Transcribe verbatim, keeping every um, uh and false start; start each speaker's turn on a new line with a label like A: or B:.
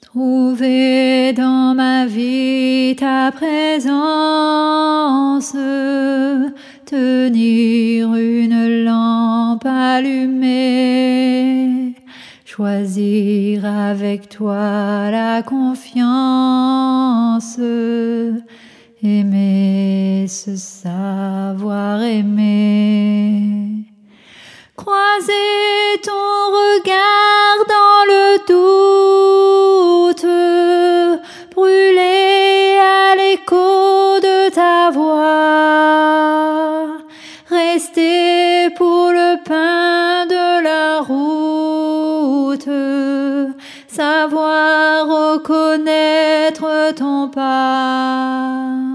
A: Trouver dans ma vie ta présence, tenir une lampe allumée, choisir avec toi la confiance, aimer se savoir aimer. Croiser ton regard dans le doute, brûler à l'écho de ta voix, rester pour le pain de la route, savoir reconnaître ton pas.